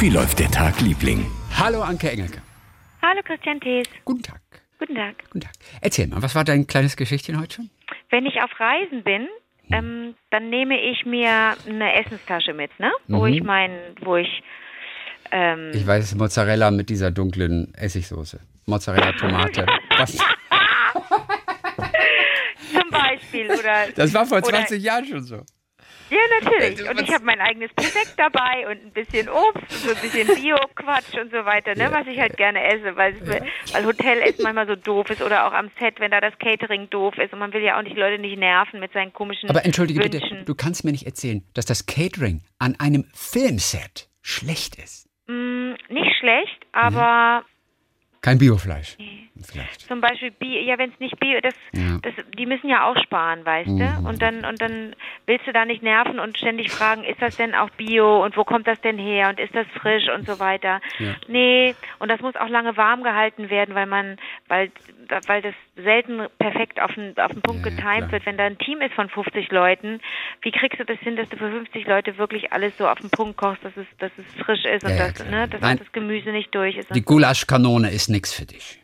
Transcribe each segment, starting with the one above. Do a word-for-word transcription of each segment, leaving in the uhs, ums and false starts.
Wie läuft der Tag, Liebling? Hallo Anke Engelke. Hallo Christian Thees. Guten Tag. Guten Tag. Guten Tag. Erzähl mal, was war dein kleines Geschichtchen heute schon? Wenn ich auf Reisen bin, hm. ähm, dann nehme ich mir eine Essenstasche mit, ne? Mhm. Wo ich mein, wo ich ähm Ich weiß, Mozzarella mit dieser dunklen Essigsoße. Mozzarella, Tomate. Was? Zum Beispiel, oder... Das war vor zwanzig oder, Jahren schon so. Ja, natürlich. Und ich habe mein eigenes Besteck dabei und ein bisschen Obst und so ein bisschen Bio-Quatsch und so weiter, ne, ja. Was ich halt gerne esse, weil, ja. weil Hotelessen manchmal so doof ist oder auch am Set, wenn da das Catering doof ist und man will ja auch nicht Leute nicht nerven mit seinen komischen Aber entschuldige Wünschen. bitte, du kannst mir nicht erzählen, dass das Catering an einem Filmset schlecht ist. Mm, nicht schlecht, aber... Nee. Kein Biofleisch. Nee. Vielleicht. Zum Beispiel Bio, ja, wenn es nicht Bio, das, ja. das, die müssen ja auch sparen, weißt mhm. du? Und dann, und dann willst du da nicht nerven und ständig fragen, ist das denn auch Bio und wo kommt das denn her und ist das frisch und so weiter? Ja. Nee, und das muss auch lange warm gehalten werden, weil man, weil, weil das selten perfekt auf den, auf den Punkt ja, getimt klar. wird. Wenn da ein Team ist von fünfzig Leuten, wie kriegst du das hin, dass du für fünfzig Leute wirklich alles so auf den Punkt kochst, dass es, dass es frisch ist und ja, dass, ja, ne, dass Nein, auch das Gemüse nicht durch ist. Die Gulaschkanone ist nichts für dich.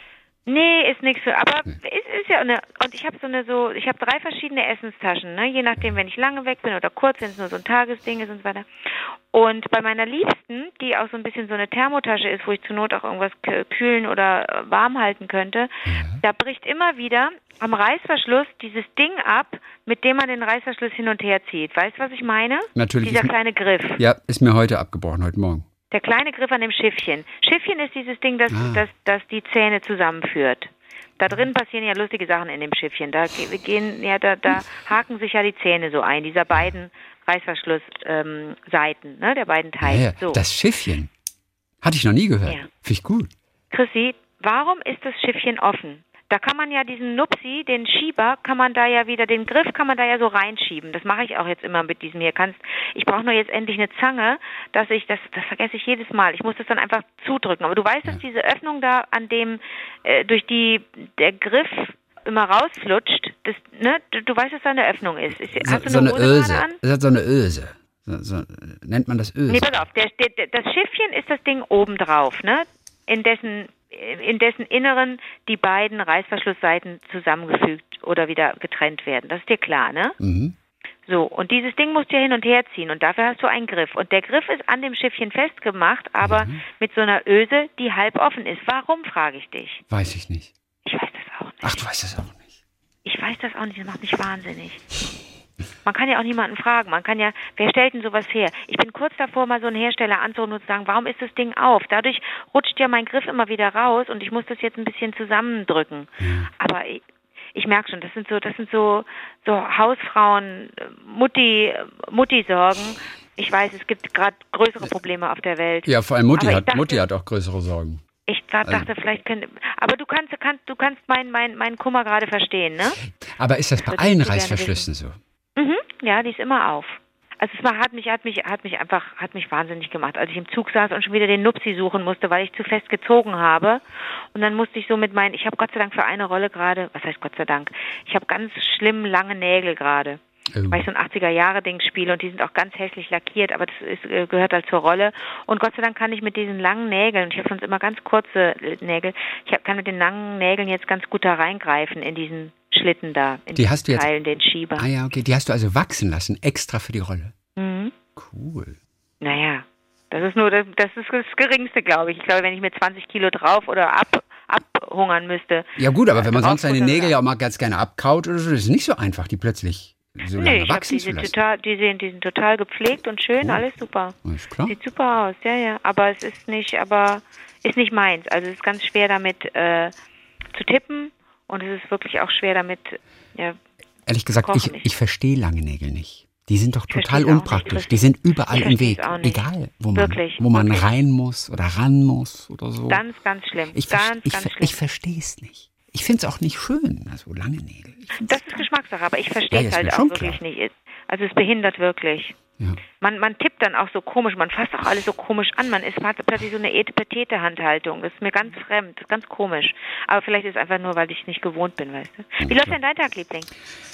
Nee, ist nichts für, aber nee. es ist ja eine, und ich habe so eine so, ich habe drei verschiedene Essenstaschen, ne, je nachdem, wenn ich lange weg bin oder kurz, wenn es nur so ein Tagesding ist und so weiter. Und bei meiner Liebsten, die auch so ein bisschen so eine Thermotasche ist, wo ich zur Not auch irgendwas kühlen oder warm halten könnte, ja. da bricht immer wieder am Reißverschluss dieses Ding ab, mit dem man den Reißverschluss hin und her zieht. Weißt du, was ich meine? Natürlich. Dieser kleine Griff. Ja, ist mir heute abgebrochen, heute Morgen. Der kleine Griff an dem Schiffchen. Schiffchen ist dieses Ding, das, ah. das, das die Zähne zusammenführt. Da drin passieren ja lustige Sachen in dem Schiffchen. Da gehen, ja, da, da haken sich ja die Zähne so ein, dieser beiden Reißverschlussseiten, ähm, ne, der beiden Teile. Ja, ja. So. Das Schiffchen hatte ich noch nie gehört. Ja. Finde ich gut. Chrissy, warum ist das Schiffchen offen? Da kann man ja diesen Nupsi, den Schieber, kann man da ja wieder, den Griff kann man da ja so reinschieben. Das mache ich auch jetzt immer mit diesem hier. Kannst, ich brauche nur jetzt endlich eine Zange, dass ich, das, das vergesse ich jedes Mal. Ich muss das dann einfach zudrücken. Aber du weißt, dass ja. diese Öffnung da, an dem, äh, durch die, der Griff immer rausflutscht, das, ne, du, du weißt, dass da eine Öffnung ist. ist so, hast du so eine, eine Öse. Das hat so eine Öse. So, so, nennt man das Öse? Nee, pass auf, der, der, das Schiffchen ist das Ding oben drauf, ne? In dessen in dessen Inneren die beiden Reißverschlussseiten zusammengefügt oder wieder getrennt werden. Das ist dir klar, ne? Mhm. So, und dieses Ding musst du ja hin und her ziehen und dafür hast du einen Griff. Und der Griff ist an dem Schiffchen festgemacht, aber mhm. mit so einer Öse, die halb offen ist. Warum, frage ich dich? Weiß ich nicht. Ich weiß das auch nicht. Ach, du weißt das auch nicht. Ich weiß das auch nicht, das macht mich wahnsinnig. Man kann ja auch niemanden fragen. Man kann ja, wer stellt denn sowas her? Ich bin kurz davor, mal so einen Hersteller anzurufen und zu sagen, warum ist das Ding auf? Dadurch rutscht ja mein Griff immer wieder raus und ich muss das jetzt ein bisschen zusammendrücken. Ja. Aber ich, ich merke schon, das sind so, das sind so, so Hausfrauen, Mutti, Mutti-Sorgen. Ich weiß, es gibt gerade größere Probleme auf der Welt. Ja, vor allem Mutti hat, dachte, Mutti hat auch größere Sorgen. Ich dachte, also. vielleicht könnte, aber du kannst, kannst, du kannst meinen, meinen, meinen Kummer gerade verstehen, ne? Aber ist das bei allen Reißverschlüssen so? Mhm, ja, die ist immer auf. Also es war, hat mich, hat mich, hat mich einfach, hat mich wahnsinnig gemacht, als ich im Zug saß und schon wieder den Nupsi suchen musste, weil ich zu fest gezogen habe. Und dann musste ich so mit meinen, ich habe Gott sei Dank für eine Rolle gerade, was heißt Gott sei Dank, ich habe ganz schlimm lange Nägel gerade. Oh. Weil ich so ein achtziger-Jahre-Ding spiele und die sind auch ganz hässlich lackiert, aber das ist, gehört halt zur Rolle. Und Gott sei Dank kann ich mit diesen langen Nägeln, ich habe sonst immer ganz kurze Nägel, ich hab, kann mit den langen Nägeln jetzt ganz gut da reingreifen in diesen Schlitten da, in die hast du jetzt, Teilen, den Schieber. Ah ja, okay, die hast du also wachsen lassen, extra für die Rolle. Mhm. Cool. Naja, das ist nur, das, das ist das Geringste, glaube ich. Ich glaube, wenn ich mir zwanzig Kilo drauf oder ab, abhungern müsste. Ja gut, aber wenn man sonst seine Nägel ja auch mal ganz gerne abkaut oder so, das ist nicht so einfach, die plötzlich so lange nee, wachsen ich zu lassen. Total, die, sind, die sind total gepflegt und schön, oh. alles super. Ist klar. Sieht super aus, ja, ja. Aber es ist nicht, aber ist nicht meins. Also es ist ganz schwer damit äh, zu tippen und es ist wirklich auch schwer damit, ja, ehrlich gesagt, ich, ich verstehe lange Nägel nicht. Die sind doch total unpraktisch. Die sind überall im Weg. Egal, wo man, wirklich, wo man wirklich. rein muss oder ran muss oder so. Ganz, ganz schlimm. Ich, ganz, ich, ganz ich, schlimm. ich verstehe es nicht. Ich finde es auch nicht schön, also lange Nägel. Das ist Geschmackssache, aber ich verstehe ja, es halt auch wirklich klar. nicht. Also es behindert wirklich. Ja. Man, man tippt dann auch so komisch, man fasst auch alles so komisch an. Man ist, man hat plötzlich so eine Etepetete-Handhaltung. Das ist mir ganz fremd, das ist ganz komisch. Aber vielleicht ist es einfach nur, weil ich nicht gewohnt bin, weißt du. Wie ja, läuft denn dein Tag, Liebling?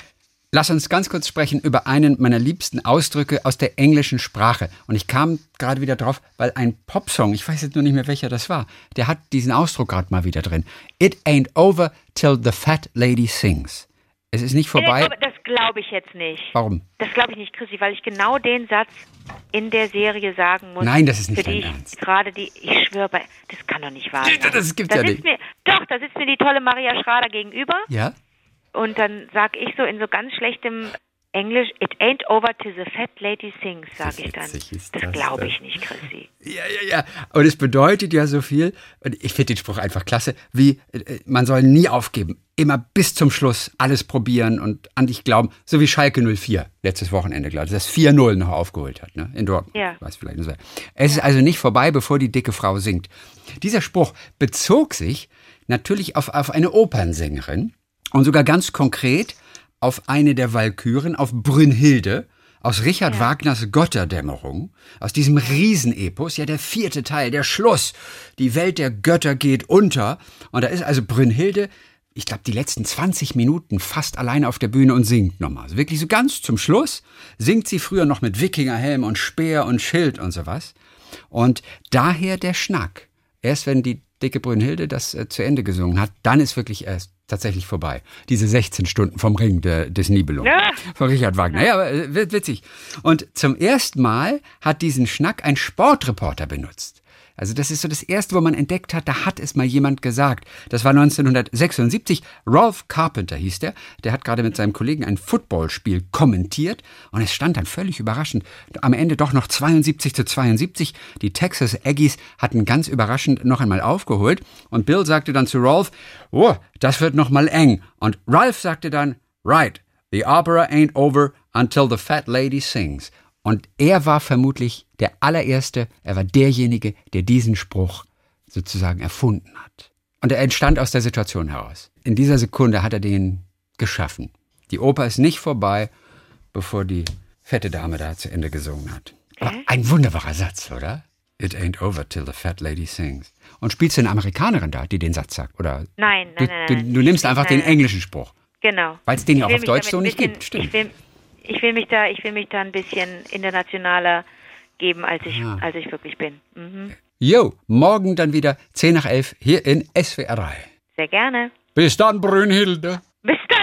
Lass uns ganz kurz sprechen über einen meiner liebsten Ausdrücke aus der englischen Sprache. Und ich kam gerade wieder drauf, weil ein Popsong, ich weiß jetzt nur nicht mehr, welcher das war, der hat diesen Ausdruck gerade mal wieder drin. It ain't over till the fat lady sings. Es ist nicht vorbei. Aber das glaube ich jetzt nicht. Warum? Das glaube ich nicht, Chrissy, weil ich genau den Satz in der Serie sagen muss. Nein, das ist nicht für die dein ich Ernst. Gerade die, ich schwöre, bei, das kann doch nicht wahr sein. Das gibt's da ja nicht. Mir, doch, da sitzt mir die tolle Maria Schrader gegenüber. Ja? Und dann sag ich so in so ganz schlechtem Englisch, it ain't over till the fat lady sings, sage ich dann. Das, das glaube ich nicht, Chrissy. Ja, ja, ja. Und es bedeutet ja so viel, und ich finde den Spruch einfach klasse, wie äh, man soll nie aufgeben, immer bis zum Schluss alles probieren und an dich glauben, so wie Schalke null vier letztes Wochenende, glaube ich, das vier null noch aufgeholt hat, ne? In Dortmund. Ja. Weiß vielleicht nicht. Es ja. ist also nicht vorbei, bevor die dicke Frau singt. Dieser Spruch bezog sich natürlich auf, auf eine Opernsängerin und sogar ganz konkret auf eine der Walküren, auf Brünnhilde, aus Richard ja. Wagners Götterdämmerung, aus diesem Riesenepos, ja der vierte Teil, der Schluss. Die Welt der Götter geht unter. Und da ist also Brünnhilde, ich glaube, die letzten zwanzig Minuten fast alleine auf der Bühne und singt nochmal. Also wirklich so ganz zum Schluss singt sie früher noch mit Wikingerhelm und Speer und Schild und sowas. Und daher der Schnack. Erst wenn die dicke Brünnhilde das äh, zu Ende gesungen hat, dann ist wirklich erst tatsächlich vorbei. Diese sechzehn Stunden vom Ring de, des Nibelungen. Ja. Von Richard Wagner. Ja, aber äh, witzig. Und zum ersten Mal hat diesen Schnack ein Sportreporter benutzt. Also das ist so das Erste, wo man entdeckt hat, da hat es mal jemand gesagt. Das war neunzehnhundertsechsundsiebzig. Ralph Carpenter hieß der. Der hat gerade mit seinem Kollegen ein Footballspiel kommentiert. Und es stand dann völlig überraschend am Ende doch noch zweiundsiebzig zu zweiundsiebzig. Die Texas Aggies hatten ganz überraschend noch einmal aufgeholt. Und Bill sagte dann zu Ralph, oh, das wird noch mal eng. Und Ralph sagte dann, right, the opera ain't over until the fat lady sings. Und er war vermutlich der allererste, er war derjenige, der diesen Spruch sozusagen erfunden hat. Und er entstand aus der Situation heraus. In dieser Sekunde hat er den geschaffen. Die Oper ist nicht vorbei, bevor die fette Dame da zu Ende gesungen hat. Aber ein wunderbarer Satz, oder? It ain't over till the fat lady sings. Und spielst du eine Amerikanerin da, die den Satz sagt? Oder nein, nein, du, nein. Du, du nimmst einfach nein, den englischen Spruch. Genau. Weil es den ja auch auf Deutsch so nicht bisschen, gibt. Stimmt. Ich will, Ich will mich da, ich will mich da ein bisschen internationaler geben, als ich, ja. als ich wirklich bin. Mhm. Jo, morgen dann wieder zehn nach elf hier in S W R drei. Sehr gerne. Bis dann, Brünnhilde. Bis dann.